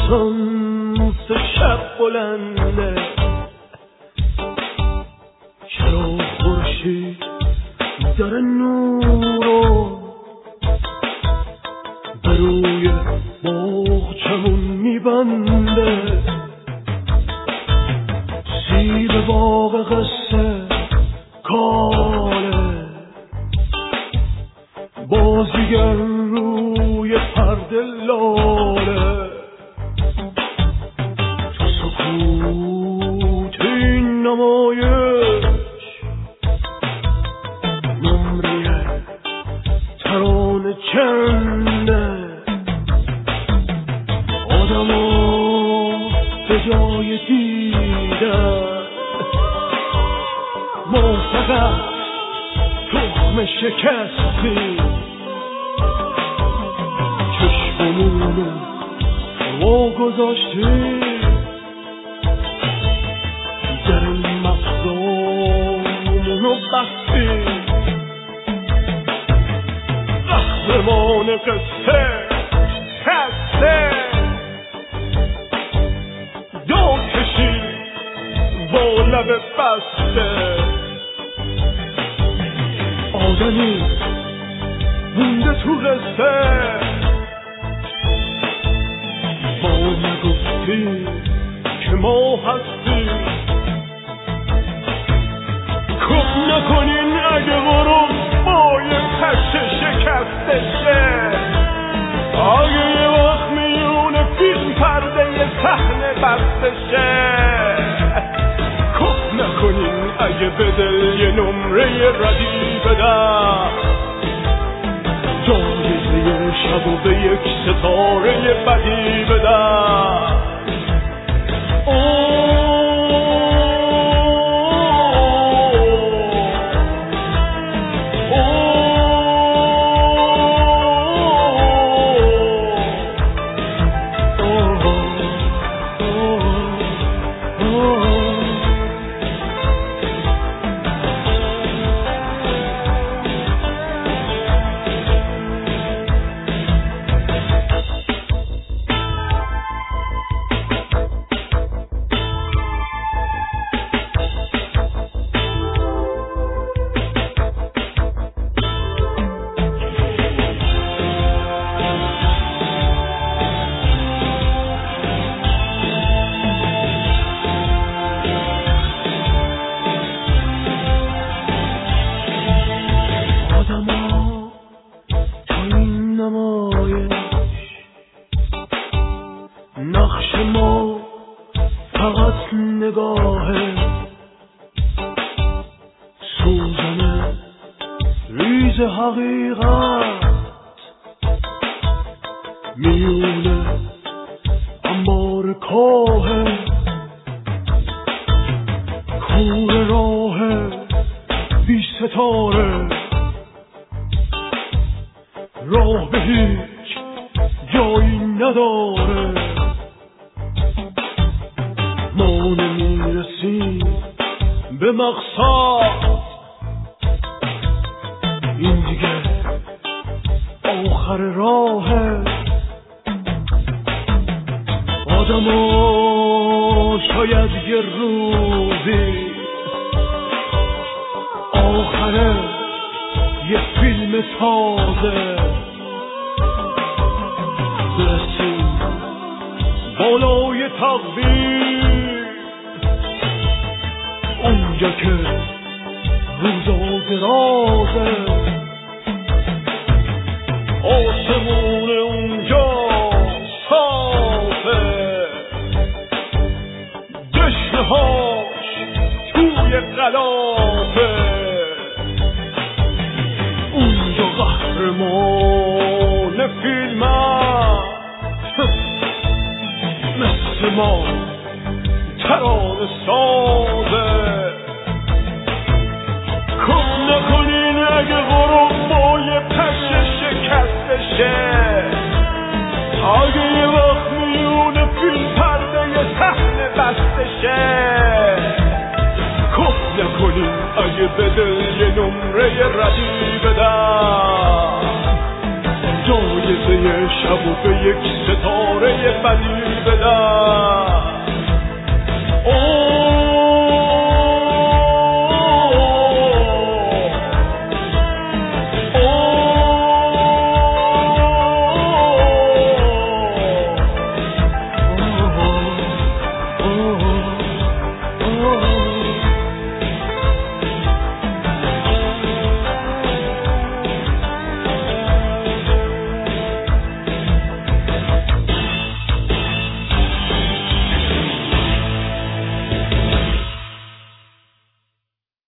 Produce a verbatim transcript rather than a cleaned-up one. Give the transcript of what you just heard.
شانس شب بلنده، چرا خورشید در نورو به روی باغچمون میبنده. سیب باغ قصه کاله، بازیگر روی پرده لاله. تو سکوت این نمایش نمره ترانه چنده. آدما به جای دیدن ما فقط تخم شکستی. چشممونو وا گذاشتی، در مغزامونو بستی. قهرمان قصه خسته دو کشی با لب بسته. آدمی مونده تو قصه، ما نگفتی که ما هستی. کف نکنین اگه غروب با یه پشه شکسته شه. اگه یه وقت میونه فیلم پرده یه صحنه بسته شه. کف نکنین اگه به دل یه نمره ردی بدم. جایزه شب و به یک ستاره بدی بدم. نقش ما فقط نگاهه، سوزن ریز حقیقت میونه انبار کاهه. کور راه بی ستاره، راه به هیچ جایی نداره. ما نمیرسیم به مقصد، این دیگه آخر راهه. آدما شاید یه روزی آخره یه فیلم تازه برسیم بالای تقدیر، اونجا که روزا درازه. آسمون اونجا صافه، دشنهاش توی غلافه. اونجا قهرمان فیلم مثل ما ترانه سازه. کف نکنین اگه غروب با یه پشه شکسته شه. اگه یه وقت میونه فیلم پرده یه صحنه بسته شه. کف نکنین اگه به دل یه نمره ردی بدم. جایزه شب و به یک ستاره بدی بدن.